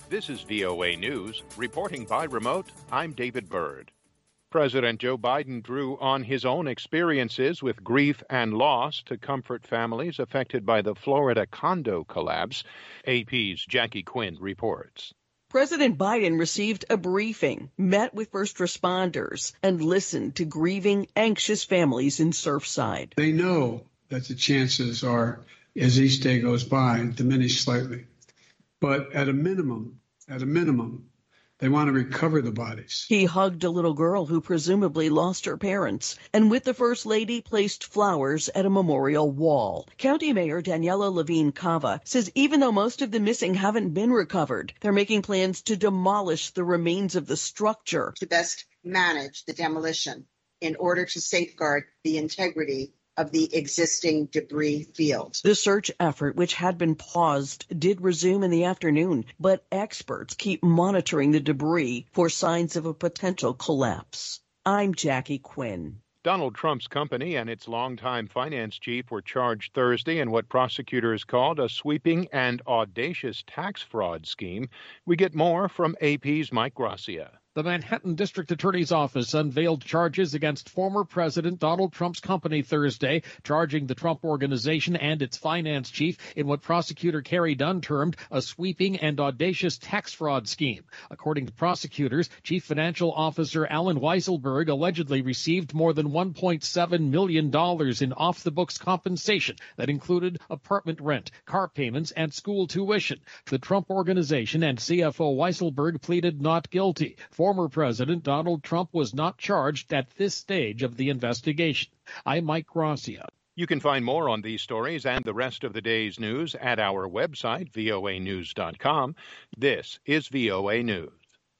This is VOA News. Reporting by remote, I'm David Byrd. President Joe Biden drew on his own experiences with grief and loss to comfort families affected by the Florida condo collapse. AP's Jackie Quinn reports. President Biden received a briefing, met with first responders, and listened to grieving, anxious families in Surfside. They know that the chances are, as each day goes by, diminish slightly. But at a minimum, they want to recover the bodies. He hugged a little girl who presumably lost her parents, and with the First Lady placed flowers at a memorial wall. County Mayor Daniela Levine Cava says even though most of the missing haven't been recovered, they're making plans to demolish the remains of the structure. To best manage the demolition in order to safeguard the integrity of the existing debris field. The search effort, which had been paused, did resume in the afternoon, but experts keep monitoring the debris for signs of a potential collapse. I'm Jackie Quinn. Donald Trump's company and its longtime finance chief were charged Thursday in what prosecutors called a sweeping and audacious tax fraud scheme. We get more from AP's Mike Gracia. The Manhattan District Attorney's Office unveiled charges against former President Donald Trump's company Thursday, charging the Trump Organization and its finance chief in what prosecutor Carrie Dunn termed a sweeping and audacious tax fraud scheme. According to prosecutors, Chief Financial Officer Alan Weisselberg allegedly received more than $1.7 million in off-the-books compensation that included apartment rent, car payments, and school tuition. The Trump Organization and CFO Weisselberg pleaded not guilty. Former President Donald Trump was not charged at this stage of the investigation. I'm Mike Gracia. You can find more on these stories and the rest of the day's news at our website, voanews.com. This is VOA News.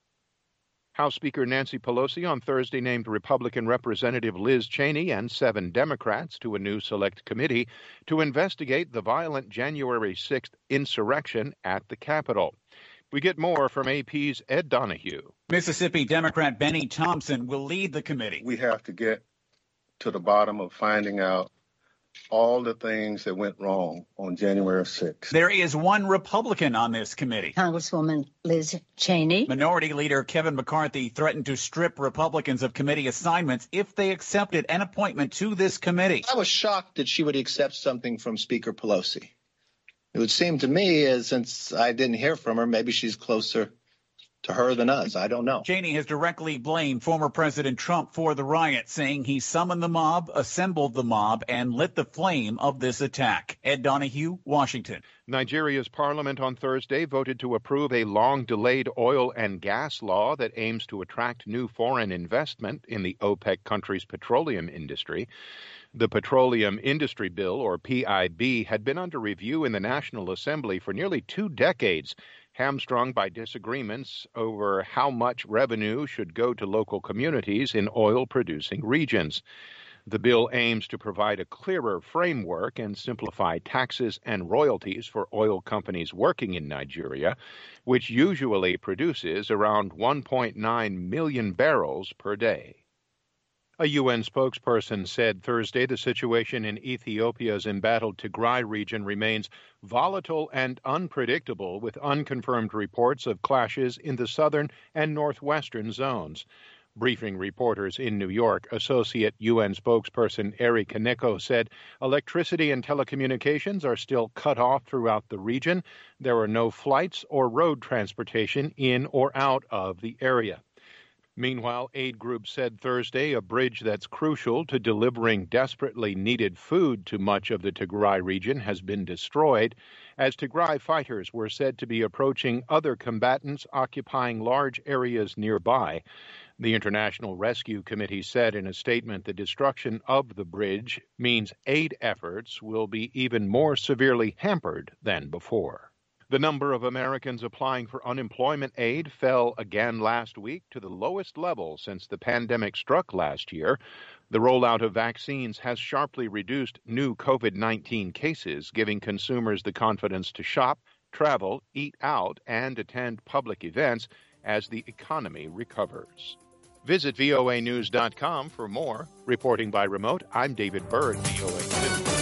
House Speaker Nancy Pelosi on Thursday named Republican Representative Liz Cheney and 7 Democrats to a new select committee to investigate the violent January 6th insurrection at the Capitol. We get more from AP's Ed Donahue. Mississippi Democrat Benny Thompson will lead the committee. We have to get to the bottom of finding out all the things that went wrong on January 6th. There is one Republican on this committee. Congresswoman Liz Cheney. Minority Leader Kevin McCarthy threatened to strip Republicans of committee assignments if they accepted an appointment to this committee. I was shocked that she would accept something from Speaker Pelosi. It would seem to me, since I didn't hear from her, maybe she's closer to her than us. I don't know. Cheney has directly blamed former President Trump for the riot, saying he summoned the mob, assembled the mob, and lit the flame of this attack. Ed Donahue, Washington. Nigeria's parliament on Thursday voted to approve a long-delayed oil and gas law that aims to attract new foreign investment in the OPEC country's petroleum industry. The Petroleum Industry Bill, or PIB, had been under review in the National Assembly for nearly 2 decades, hamstrung by disagreements over how much revenue should go to local communities in oil-producing regions. The bill aims to provide a clearer framework and simplify taxes and royalties for oil companies working in Nigeria, which usually produces around 1.9 million barrels per day. A UN spokesperson said Thursday the situation in Ethiopia's embattled Tigray region remains volatile and unpredictable, with unconfirmed reports of clashes in the southern and northwestern zones. Briefing reporters in New York, Associate UN spokesperson Eri Kaneko said electricity and telecommunications are still cut off throughout the region. There are no flights or road transportation in or out of the area. Meanwhile, aid groups said Thursday a bridge that's crucial to delivering desperately needed food to much of the Tigray region has been destroyed, as Tigray fighters were said to be approaching other combatants occupying large areas nearby. The International Rescue Committee said in a statement the destruction of the bridge means aid efforts will be even more severely hampered than before. The number of Americans applying for unemployment aid fell again last week to the lowest level since the pandemic struck last year. The rollout of vaccines has sharply reduced new COVID-19 cases, giving consumers the confidence to shop, travel, eat out, and attend public events as the economy recovers. Visit voanews.com for more. Reporting by remote, I'm David Byrd, VOA News.